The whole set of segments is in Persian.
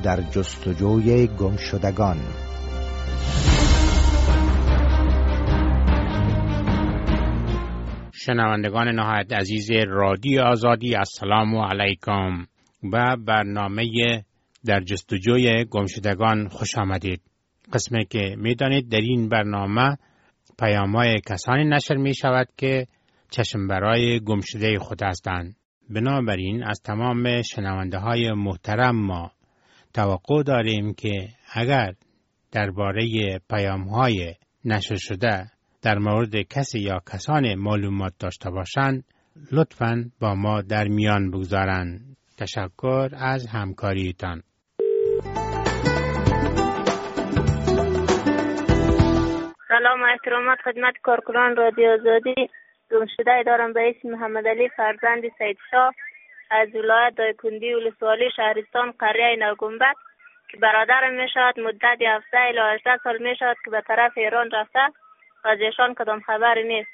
در جستجوی گمشدگان. شنوندگان نهایت عزیز رادیو آزادی، السلام علیکم. به برنامه در جستجوی گمشدگان خوش آمدید. قسمی که میدانید در این برنامه پیام‌های کسانی نشر می شود که چشم برای گمشده خود هستند. بنابراین از تمام شنونده های محترم ما توقع داریم که اگر درباره پیام‌های نشر شده در مورد کسی یا کسان معلومات داشته باشند لطفاً با ما در میان بگذارند. تشکر از همکاریتان. سلام و احترامات خدمت کارکنان رادیو آزادی. گمشده دارم به اسم محمد علی فرزند سید شاه از ولایت دایکنډي ولسوالی شهرستان قریه نوگنبد که برادرم می شود. مدت 17 الی 18 سال می شود که به طرف ایران رفته. از ایشان کدام خبری نیست.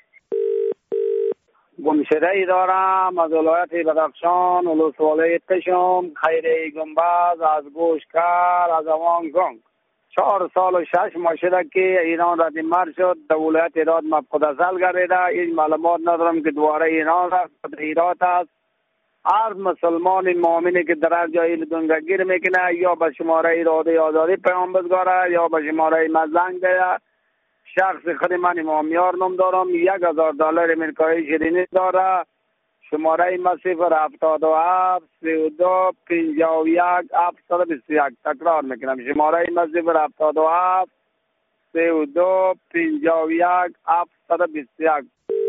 گمشده دارم از ولایت بدخشان ولسوالی قشم خیره گنبد از گوشکر از اوانگانگ. 4 سال و 6 ماه شده که ایران رد مرد شد. در ولایت هرات مبتذل گردیده. این معلومات ندارم که دوباره ایران رفت. در هرات است. هر مسلمان مؤمنی که در هر جایی دنگگیر میکنه یا به شماره رادیو آزادی پیام بزنه یا به شماره مزنگ ده. شخص خود من امامیار نام دارم. $1000 امریکایی شیرینی داره. شماره ما 077 32 51 721. تکرار میکنم. شماره ما 077 32 51 721.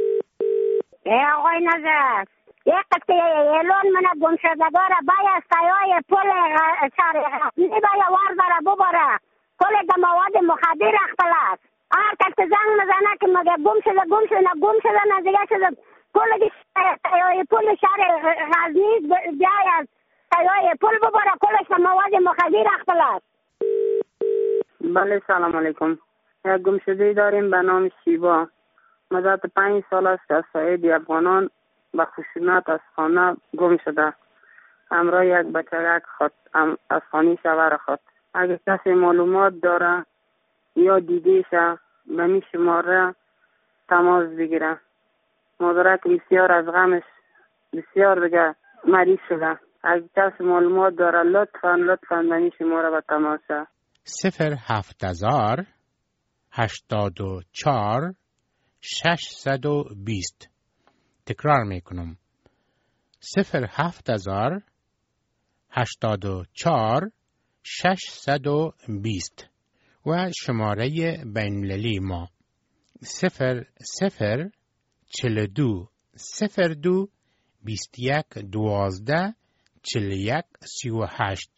آقای نظر یک قطعه اعلان من گمشدگار باید سایای پل شهر باید وارداره بباره. پل در مواد مخدر اختل است. هر کسی زنگ مزنه که مگه گم شده نه دیگه شده. پل شهر غزنی بیاید سایای پل بباره. پلش در مواد مخدر اختل است. بله سلام علیکم. یک گمشده داریم به نام شیبا. مدت 5 سال است که از ساید افغانان به خشونت از خانه گم شده. همراه یک بچه خود از خانه شوهر خود. اگر کسی معلومات داره یا دیدیشه به می شماره تماس بگیره. مادرک بسیار از غمش بسیار دیگه مریض شده. اگر کسی معلومات داره لطفاً به می شماره به تماسه 07000 84 620. تکرار میکنم 07000 84 620 و شماره بین‌المللی ما 0042 02 21 12 41 38.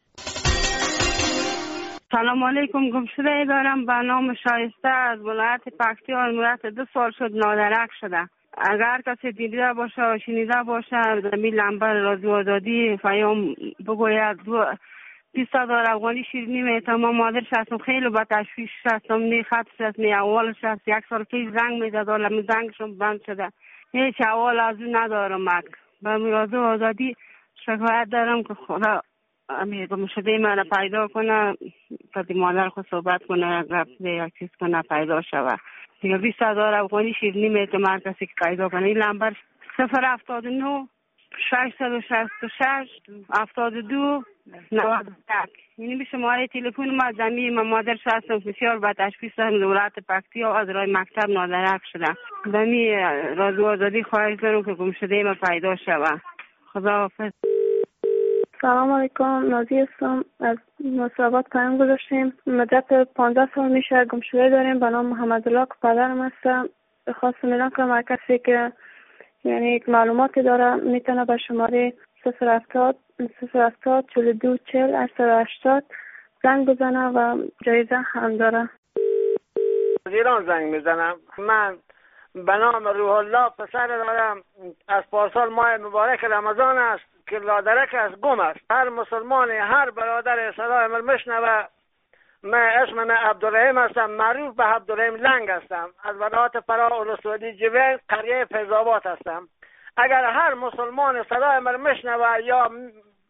سلام علیکم. گمشده دارم به نام شایسته از ولایت پکتیا. مدت 2 سال شد نادرک شده. اگر کسی دیده باشه و شنیده باشه زمین لمبر رادیو آزادی پیام بگوید. $20 افغانی شیرینی میتم. مادرش هستم خیلی با تشویش هستم. نی خطش هست نی اولش هست. 1 سال پیش زنگ میزد ولی زنگشم بند شده. هیچ اول از اون ندارم. به رادیو آزادی شکایت دارم که خدا گمشده من پیدا کنه. تا مادر خود صحبت کنه یا چیز کنه پیدا شوه. دیگه $20 افغانی شیرینی میتم هر کسی که پیدا کنه. این لمبر 079 666 72 91. یعنی به شماره تلفن ما زمین ما مادر هستم بسیار با تشخیص دولت پکتیا از راه مکتب نادرک شده. زمین رادیو آزادی خواهش دارم که گمشده ما پیدا شوه. خداحافظ. سلام علیکم. نازی هستم از مصابات پیام گذاشتیم. مدت 15 سال میشه گمشده داریم به نام محمد الله که پدرم هستم. خواستم اعلام کنم هر کسی که یعنی معلوماتی داره میتونه به شماره 070 42 40 880 زنگ بزنه و جایزه هم داره. از ایران زنگ میزنم. من به نام روح الله پسر دارم. از پارسال ماه مبارک رمضان است که لادرک از گم است. هر مسلمان هر برادر صدای من میشنوه. من اسم من عبدالرحیم هستم. معروف به عبدالرحیم لنگ هستم. از ولایت فرا ولسوالی جوین قریه فیض‌آباد هستم. اگر هر مسلمان صدای من میشنوه یا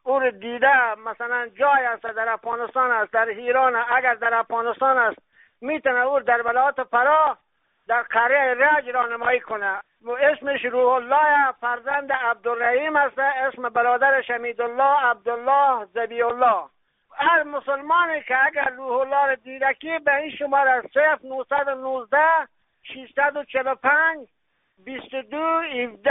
او رو دیده مثلا جای است در افغانستان است، در ایران، اگر در افغانستان است میتونه او در ولایت فراه در قریه رج راهنمایی کنه. اسمش روح الله، فرزند عبدالرحیم است، اسم برادرش حمیدالله عبدالله ذبیح الله. هر مسلمانی که اگر روح الله رو دیدکی به این شماره 0919 645 2217.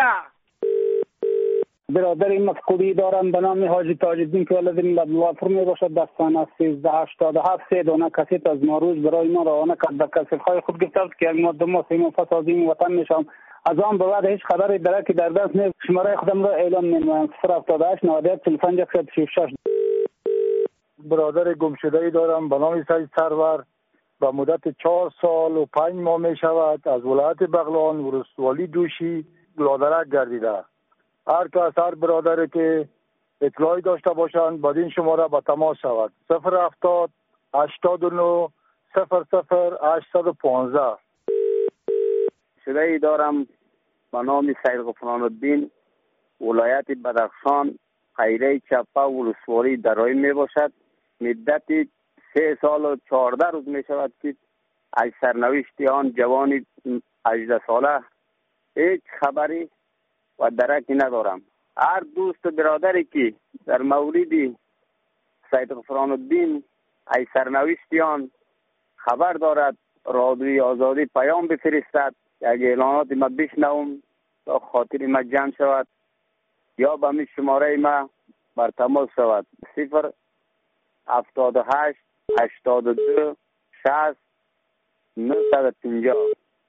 برادر مفقودی دارم به نام حاجی تاج‌الدین که ولد عبدالله فرمی باشد. دستان از 1387 3 دانه کسیت از ماروز برای ما روانه کرد. به کسیت‌های خود گفته است که یک ماده ما سیم فسادیم وطن میشم. از آن به بعد هیچ خبری درکی در دست نیست. شماره خودم را اعلام می‌نمایم 078 91 45 66. برادر گمشده‌ای دارم به نام سید سرور. به مدت 4 سال و 5 ماه می شود از ولایت بغلان ولسوالی دوشی لادرک گردیده. هر کس هر برادری که اطلاعی داشته باشند با این شماره با تماس شود 070 89 00 815. شده‌ای دارم به نام سید غفران الدین، ولایت بدخشان، قریه چپه ولسوالی درایی می باشد. مدت 3 سال و 14 روز می شود که از سرنوشت آن جوان 18 ساله هیچ خبری و درکی ندارم. هر دوست و برادری که در مورد سید غفران الدین از سرنوشت آن خبر دارد رادیوی آزادی پیام بفرستد، یک اعلانات ما بشنوم تا خاطر ما جمع شود یا به می شماره ما بر تماس شود 078 82 60 950.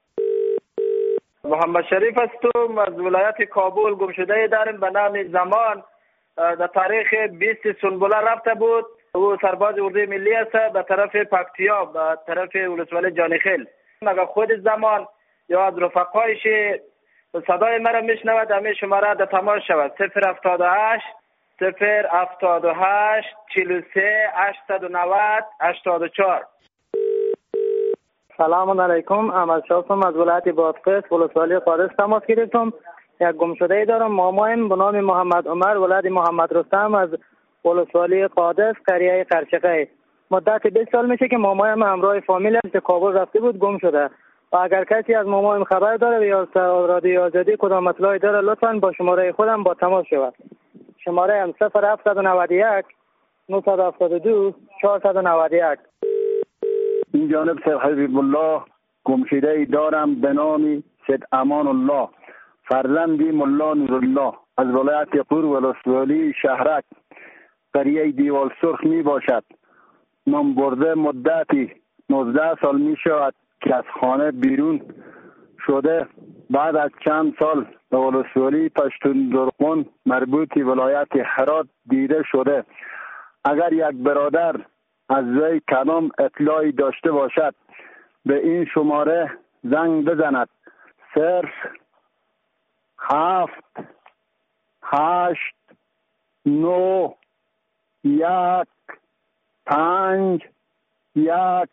محمد شریف هستم از ولایت کابل. گمشده دارم به نام زمان. در تاریخ 20 سنبوله رفته بود. او سرباز اردوی ملی است به طرف پکتیا، به طرف ولسوالی جانیخیل. مگه خود زمان یا از رفقایش صدای مرا میشنود همه شماره در تماس شود 078 078 43 890 84. سلام علیکم. احمد شاهم از ولایت بادغیس ولسوالی قادس تماس گرفتم. یک گمشده دارم. مامایم به نام محمد عمر ولد محمد رستم از ولسوالی قادس قریه قرچقه. مدت 20 سال میشه که مامایم همراه فامیلش به کابل رفته بود گم شده. و اگر کسی از مامایم خبر داره یا رادیوی آزادی کدام اطلاعی داره لطفاً با شماره خودم با تماس شود. شماره هم 0791 972 491. این جانب سید حبیب الله گمشده دارم به نام سید امان الله، فرزندی ملا نورالله از ولایت قور ولسوالی شهرک قریه دیوال سرخ می باشد. نام برده مدتی 19 سال می شود که از خانه بیرون شده. بعد از چند سال به ولسوالی پشتون درقون مربوط ولایت هرات دیده شده. اگر یک برادر از وی کدام اطلاعی داشته باشد به این شماره زنگ بزند 0 7 8 9 1 5 1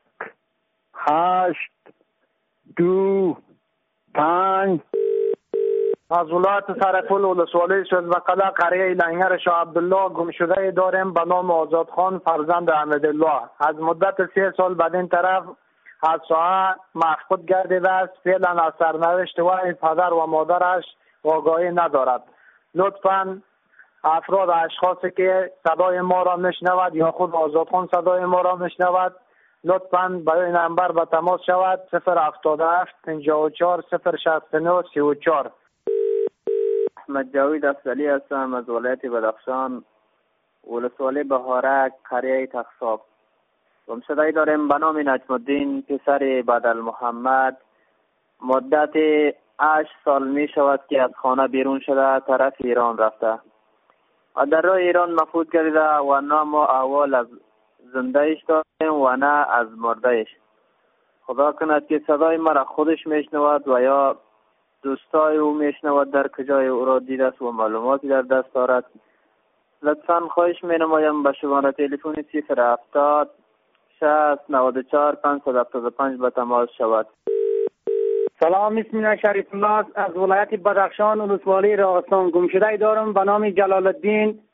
8 2 5. از ولایت سرپل ولسوالی شزبقله قریه لنگر شاه عبدالله گمشده داریم به نام آزاد خان فرزند احمدالله. از مدت 3 سال بعد این طرف از ساحه مفقود گردیده است. فعلا از سرنوشت وی پدر و مادرش آگاهی ندارد. لطفاً افراد اشخاصی که صدای ما را میشنود یا خود آزاد خان صدای ما را میشنود لطفاً با این نمبر به تماس شود 077 54 069 34. احمد جاوید افضلی هستم از ولایت بدخشان ولسوالی بهارک قریه تخصاب. گمشده داریم به نام نجم الدین پسر بدل محمد. مدت 8 سال می شود که از خانه بیرون شده طرف ایران رفته و در راه ایران مفقود گردیده و نام و احوال از زندهش داریم و نه از مردهش. خدا کند که صدای مرا خودش میشنود و یا دوستای او میشنود در کجای او را دیده است و معلوماتی در دست دارد. لطفاً خواهش مینمایم به شماره تلفن 070 60 94 575 به تماس شود. سلام، اسم من شریف الله از ولایت بدخشان ولسوالی راغستان. گمشده دارم به نام جلال الدین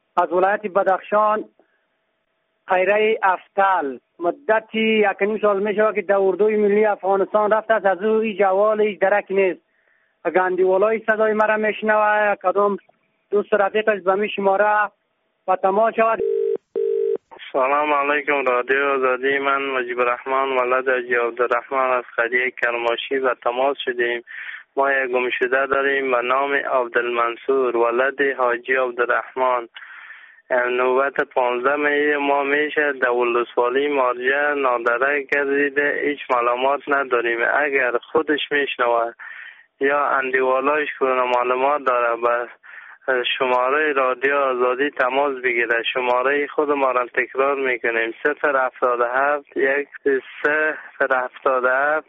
از ولایت بدخشان خیره افتل مدتی 1.5 سال می شود که در اردوی ملی افغانستان رفته است. از او جوال هیچ درک نیست. گندیوالای صدای مرا میشنوه، کدام دوست رفیقش به می شماره و تماس شود. سلام علیکم رادیو آزادی. من مجیب الرحمن ولد حاجی عبدالرحمن از قریه کرماشی و تماس شدیم. ما یک گمشده داریم به نام عبدالمنصور ولد حاجی عبدالرحمن. نوبت 15 ما میشه در ولسوالی مارجه نادره گردیده، هیچ معلومات نداریم. اگر خودش میشنوه یا اندیوالایش کنه معلومات داره به شماره رادیو آزادی تماس بگیره. شماره خود ما را تکرار میکنیم 077 077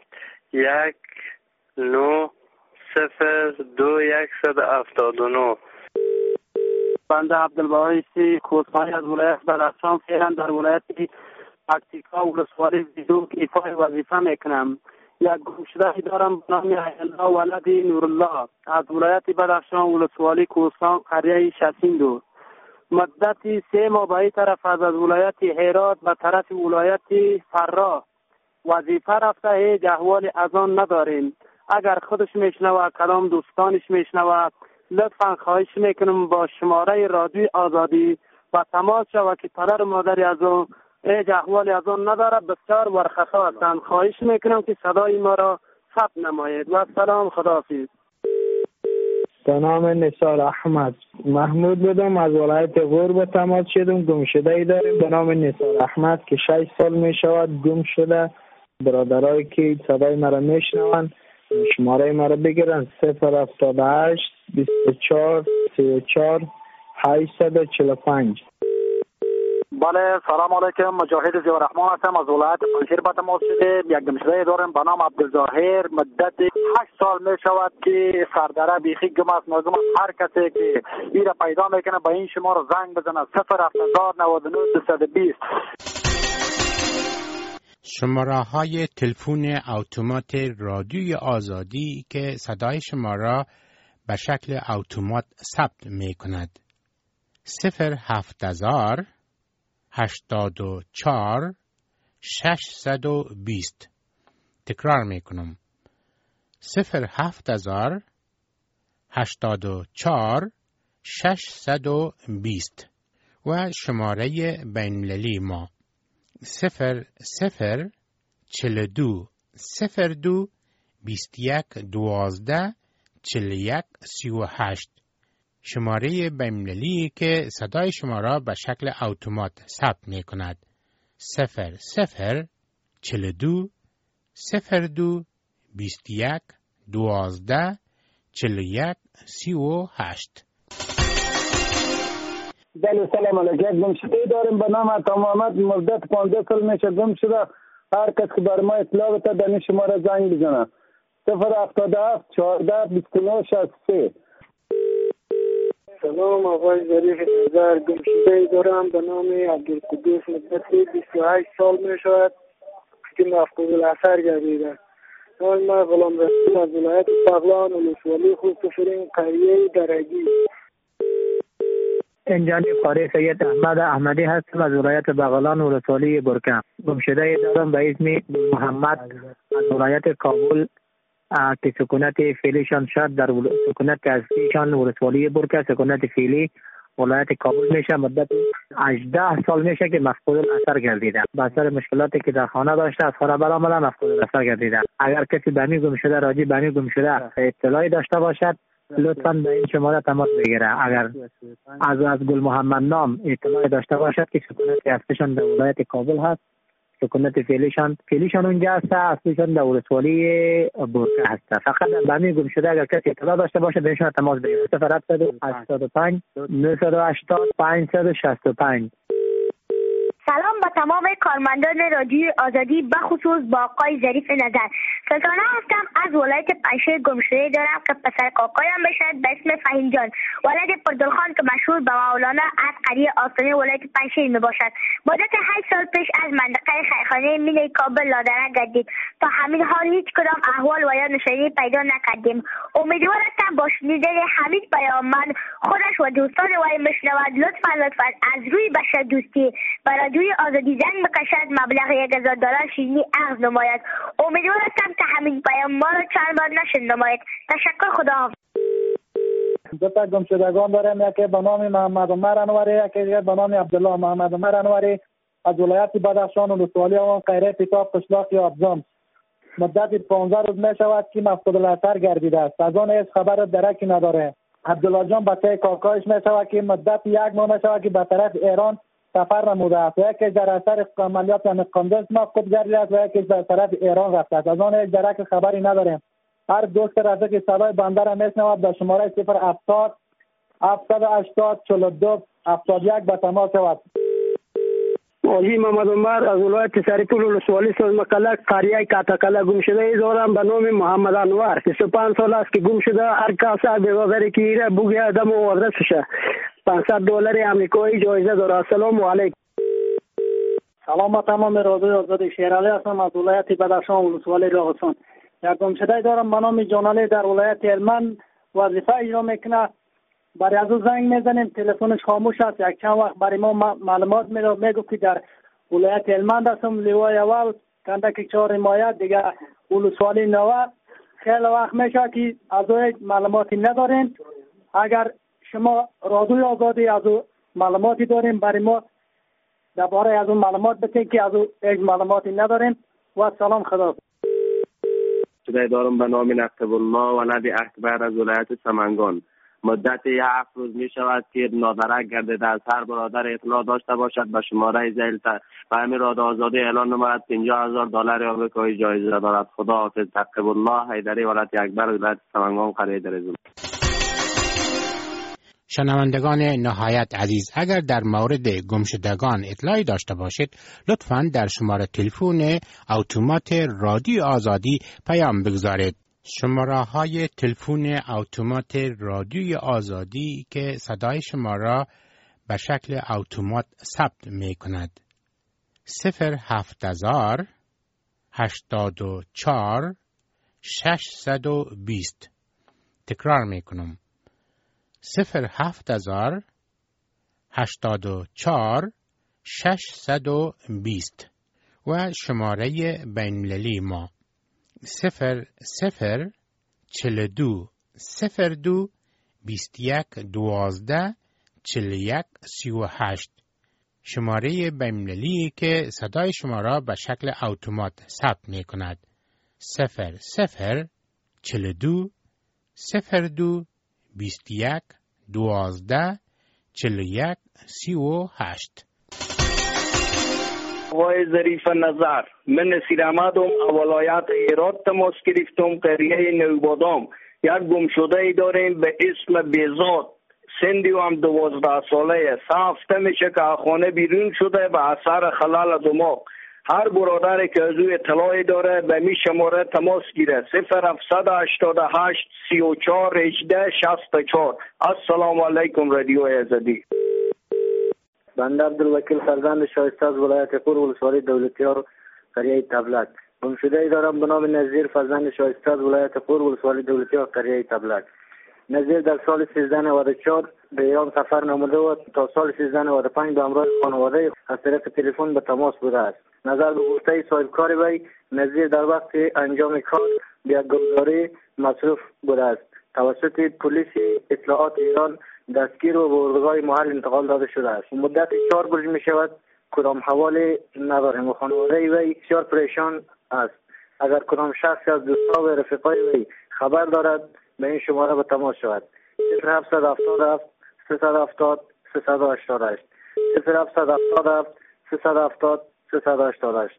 1902 بنده عبدالباعث کوسمانی از ولایت بدخشان فعلا در ولایت پکتیکا ولسوالی زیدون ایفای وظیفه میکنم. یک گمشده دارم به نام الله ولد نورالله از ولایت بدخشان ولسوالی کوهستان قریه 62. مدتی 3 ماه به این طرف از ولایت هرات به طرف ولایت فرا وظیفه رفته، هیچ احوال از آن نداریم. اگر خودش میشنوه کلام دوستانش میشنوه لطفا خواهش میکنم با شماره رادیو آزادی و تماس شود که پدر و مادری از اون هیچ احوالی از اون نداره، بسیار ورخطا هستند. خواهش میکنم که صدای ما را ثبت نمایید و سلام، خداحافظ. به نام نثار احمد محمود بودم، از ولایت غور تماس شدم. گمشده ای داریم به نام نثار احمد که 6 سال می شود گم شده. برادرایی که صدای مرا میشنوند شماره مرا بگیرن 078 24 34 845. بله سلام علیکم، مجاهد ضیاءالرحمن هستم از ولایت پنجشیر به تماس شده. یک گمشده دارم به نام عبدالظاهر. مدت 8 سال می شود که سردره بیخی گم است. ناگم است هر کسی که این را پیدا میکنه به این شماره زنگ بزنه 07099 220. شماره های تلفن اتومات رادیوی آزادی که صدای شما را به شکل اتومات ثبت می کند 07000 84 620. تکرار می کنم 07000 84 620 و شماره بین‌المللی ما 0042 02 21 12 41 38. شماره بین‌المللی که صدای شما را به شکل اتومات ثبت می کند 0042 02 21 12 41 38. بله سلام علیکم. گمشده داریم به نام عطا محمد. مدت 15 سال میشه گم شده. هر کس که بر ما اطلاع بده در این شماره زنگ بزنه 077 14 29 63. سلام آقای ظریف نظر. گمشده دارم به نام عبدالقدوس. مدت 28 سال می شود که مفقود الاثر گردیده. نام ما غلام رسول از ولایت بغلان ولسوالی خوستفرین قریه درگی. انجانی قاری سید احمد احمدی هستم از ولایت بغلان ولسوالی برکه. گمشده دارم به اسم محمد از ولایت کابل که سکونت فعلیشان شد در سکونت اصلیشان ولسوالی برکه، سکونت فعلی ولایت کابل میشه. مدت 18 سال میشه که مفقود الاثر گردیده. به اثر مشکلاتی که در خانه داشته از خانه برآمده مفقود الاثر گردیده. اگر کسی به می گمشده راجع به می گمشده اطلاعی داشته باشد لطفاً به این شماره تماس بگیره. اگر از گل محمد نام اطلاعی داشته باشد که سکونت اصلیشان در ولایت کابل هست، سکونت فعلیشان اونجا هست، اصلیشان در ولسوالی برکه هست. فقط به می گمشده اگر کسی اطلاع داشته باشه به این شماره تماس بگیره 085 980 565. سلام با تمام کارمندان رادیو آزادی، بخصوص با آقای ظریف نظر. سلطانه هستم از ولایت پنجشیر. گمشده دارم که پسر کاکایم بشد به اسم فهیم جان ولد پردلخان که مشهور به مولانا از قریه آستانه ولایت پنجشیر می باشد. مدت 8 سال پیش از منطقه خیرخانه مینی کابل لادره گردید. تا همین حال هیچ کدام احوال و یا نشانی پیدا نکردیم. امیدوار هستم با شنیدن همین پیام من خودش خانواده‌اش و دوستان وی میشنود. لطفا از روی بشر دوستی و رادیوی آزادی زنگ بکشد، مبلغ $1000 شیرینی عرض نماید. امیدوار هستم که همین پیام ما را چند بار نشنیده نماید. تشکر. خداحافظ. دو تا گمشدگان داریم، یکی به نام محمد عمر انوری، یکی به نام عبدالله. محمد عمر انوری از ولایت بدخشان ولسوالی آوان خیره پیتاب قشلاق آبزام. مدت 15 روز می شود که مفقود الاثر گردیده است. از آن هیچ خبر درکی نداره. عبدالله جان بچه کاکایش می شود که مدت 1 ماه می شود که به طرف ایران سفر نموده است. یکی در اثر عملیات قندز مفقود گردیده است و یکی در طرف ایران رفته است. از آن هیچ درک خبری نداریم. هر دوست رفته که صدای بنده را میشنود به شماره 070 780 42 71 به تماس شود. حاجی محمد عمر از ولایت سرپول ولسوالی سوزمکلک قریه کاتکله گم شده ای دارم به نام محمد انور. 25 سال است که گم شده. هر کس بگذاری که ایره بگه دم و آدرسشه. $500 امریکایی جایزه داره. السلام علیکم. سلام تمام رادیوی آزادی. شیرعلی هستم از ولایت بدخشان ولسوالی راغستان. یک گم شده دارم به نام جانعلی در ولایت هلمند وظیفه اجرا میکنه. برای از او زنگ میزنیم تلفنش خاموش است. یک چند وقت برای ما معلومات میده، میگه که در ولایت هلمند هستم، لیوای اول کندک 4 حمایت دیگه ولسوالی 9. خیلی وقت میشه که از او معلوماتی نداریم. اگر شما رادیوی آزادی از او معلوماتی داریم برای ما درباره از اون معلومات بتین که از او هیچ معلوماتی نداریم. و سلام. خدا. شده دارم به نام نقطب الله ولد اکبر از ولایت سمنگان. مدت 7 روز می شود که نادرک گردیده از هر برادر اطلاع داشته باشد به شماره زیل به همین رادیو آزادی اعلان نماید $50,000 آمریکایی جایزه دارد. خدا حافظ. نقطب الله حیدری ولد اکبر ولایت سمنگان قریه درزون. شنوندگان نهایت عزیز، اگر در مورد گمشدگان اطلاعی داشته باشید لطفاً در شماره تلفن اتومات رادیو آزادی پیام بگذارید. شماره های تلفن اتومات رادیوی آزادی که صدای شما را به شکل اتومات ثبت می کند 07000 84 620. تکرار می کنم 07000 84 620 و شماره بین‌المللی ما 0042 02 21 12 41 38. شماره بین‌المللی که صدای شما را به شکل اتومات ثبت می کند 0042 02 21 12 41 38. آقای ظریف نظر، من نصیر احمدم ولایت هرات تماس گرفتم. قریه نوبادام یک گمشده ای داریم به اسم بیزاد. سندی و هم 12 ساله. 3 هفته میشه که خانه بیرون شده به اثر خلال دماغ. هر برادر که از او اطلاعی داره به می شماره تماس گیره 0788 34 18 64. السلام علیکم رادیو آزادی. بنده عبدالوکیل فرزند شایسته از ولایت پور ولسوالی دولتیار قریه تبلک. گمشده ای دارم به نام نظیر فرزند شایسته از ولایت پور ولسوالی دولتیار قریه تبلک. نظیر در سال 1394 به ایران سفر نموده و تا سال 1395 به همراه خانواده از طریق تلفن به تماس بوده است. نظر به گفته صاحب کار وی، نظیر در وقت انجام کار به یک گمداری مصروف بوده است. توسط پلیس اطلاعات ایران دستگیر و به اردوگاه محل انتقال داده شده است. مدت 4 روز می شود کدام حواله نداریم و خانواده وی بسیار پریشان است. اگر کدام شخصی از دوستا و رفیقای وی خبر دارد به این شماره به تماس شود 0777 370 388 0777 370 388.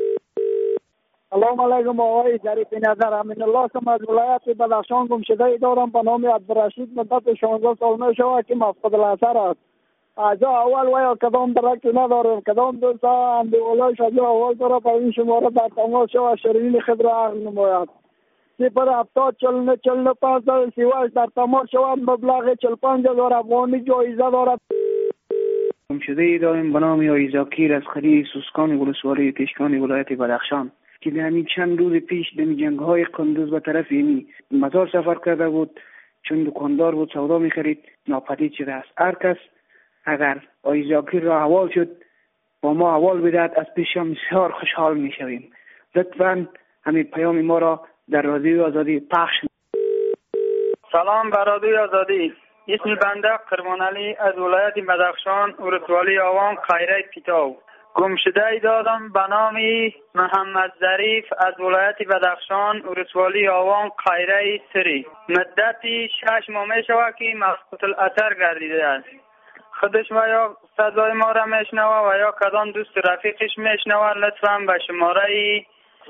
سلام علیکم آقای ظریف نظر. امین الله هستم از ولایت بدخشان. گمشده ای دارم به نام عبدالرشید. مدت 16 سال می شود که مفقود الاثر است. از اول ویا کدام درکی نداریم. کدام دوستا اندیولایش از اول داره به این شماره در تماس شود شیرینی خود را عرض نماید 070 45 38 در تماس شود. مبلغ 45,000 افغانی جایزه دارد. گمشده ای داریم به نام ایزاکیر از قریه سوسکان ولسوالی کشکان ولایت بدخشان که در همین چند روز پیش در جنگ های قندوز به طرف مزار سفر کرده بود. چون دکاندار بود سودا می‌خرید ناپدید شده است. هر کس اگر آقای زاکر را حوال شد با ما حوال بدهد از پیش بسیار خوشحال می‌شویم. لطفاً همین پیام ما را در رادیو آزادی پخش. سلام بر رادیو آزادی. اسم بنده قربان علی از ولایت بدخشان ولسوالی آوان خیره پیتاو. گمشده دادم به نام محمد ظریف از ولایت بدخشان ولسوالی آوان خیره سری. مدتی 6 ماه می شود که مفقود الاثر گردیده است. خودش و یا صدای ما را میشنوه و یا کدام دوست رفیقش میشنوه لطفاً به شماره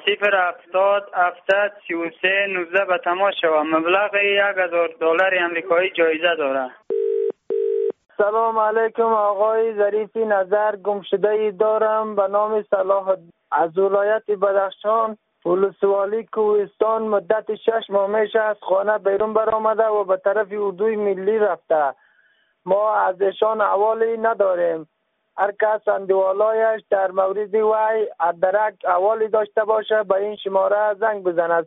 070-70-33-19 به تماس شوم. مبلغ $1000 امریکایی جایزه داره. سلام علیکم آقای ظریفی نظر. گمشده دارم به نام صلاح از ولایت بدخشان ولسوالی کوهستان. مدت 6 ماه میشه از خانه بیرون برآمده و به طرف اردوی ملی رفته. ما از ایشان احوالی نداریم. هر کس اندوالایش در مورد وی درک احوالی داشته باشه به این شماره زنگ بزند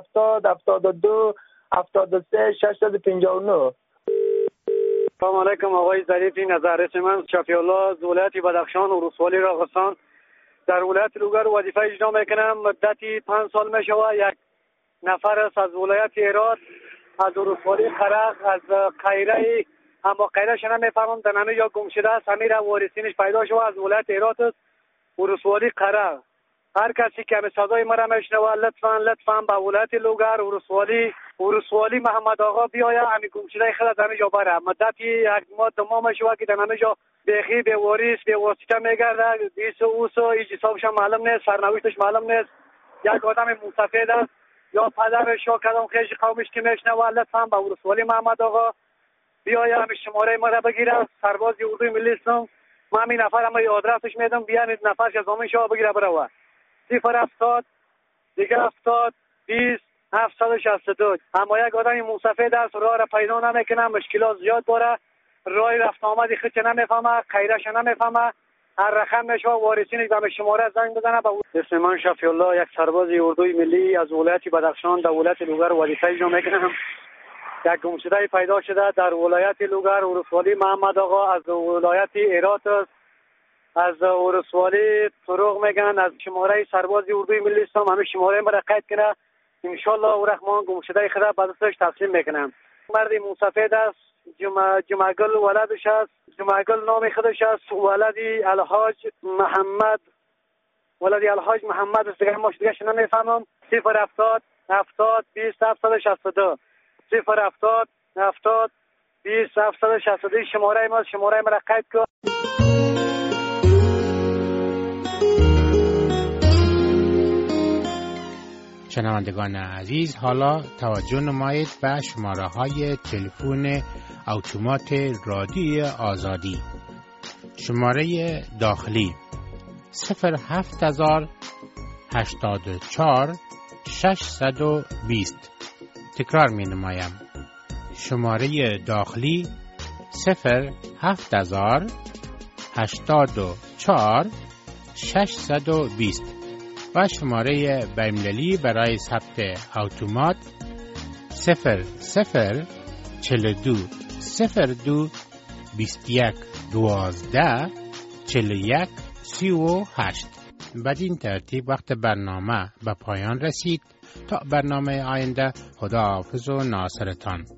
070-72-73-659. سلام علیکم آقای ظریفی نظر. اسم من شفیع الله از ولایت بدخشان و ولسوالی راغستان در ولایت لوگر وظیفه اجرا میکنم. مدتی 5 سال میشوه. یک نفر است از ولایت هرات از ولسوالی خرق از خیره، اما قیدش نمیفهمم در همه جا گم شده است. همین وارثینش پیدا شده از ولایت هرات است ولسوالی قره. هر کسی که به صدای مرا میشنوه لطفاً به ولایت لوگر ولسوالی محمد آقا بیاید همین گم شده خود از همه جا بره. مدتی 1 ماه 2 ماه شده که در همه جا بیخی به وارث به واسطه میگرده. اوسو هیچ حسابش معلوم نیست، سرنوشتش معلوم نیست. یک آدم مسافر است یا پدرش یا کدام خیش قومش که میشنوه لطفاً به ولسوالی محمد آقا بیاید همین شماره ما را بگیره. سرباز اردوی ملی هستم. من همین نفر هم آدرسش میدم بیاید نفرش از همین شما بگیره بره. 070 70 20 762. اما یک آدم مسافر است راه را پیدا نمیکنه، مشکلات زیاد داره، راه رفت آمدی خودش نمیفهمه، خیرش نمیفهمه. هر رقم میشه وارثینش به شماره زنگ بزنه. اسم من شفیع الله یک سرباز اردوی ملی از ولایت بدخشان در ولایت لوگر وظیفه اجرا میکنم. یک گمشده پیدا شده در ولایت لوگر ولسوالی محمد آقا از ولایت هرات است. از ولسوالی فروغ میگن از شماره سرباز اردوی ملی است. همین شماره مرا قید کنه ان شاء الله و رحمان گمشده خدا به دستش تسلیم میکنم. مرد مسافر است. جمعگل ولدش است. جمعگل نام خودش است. ولدی الحاج محمد است. دیگه ماش دیگه نمیفهمم. 070 70 20 762 070 70 20 762 شماره ما را قید کن. شنوندگان عزیز، حالا توجه نمایید به شماره‌های تلفن اتومات رادیو آزادی. شماره داخلی 07000 84 620. تکرار می نمایم. شماره داخلی 07000 84 620 و شماره بین‌المللی برای ثبت اتومات 0042 02 21 12 41 38. بدین ترتیب وقت برنامه به پایان رسید. تا برنامه آینده، خداحافظ و ناصرتان.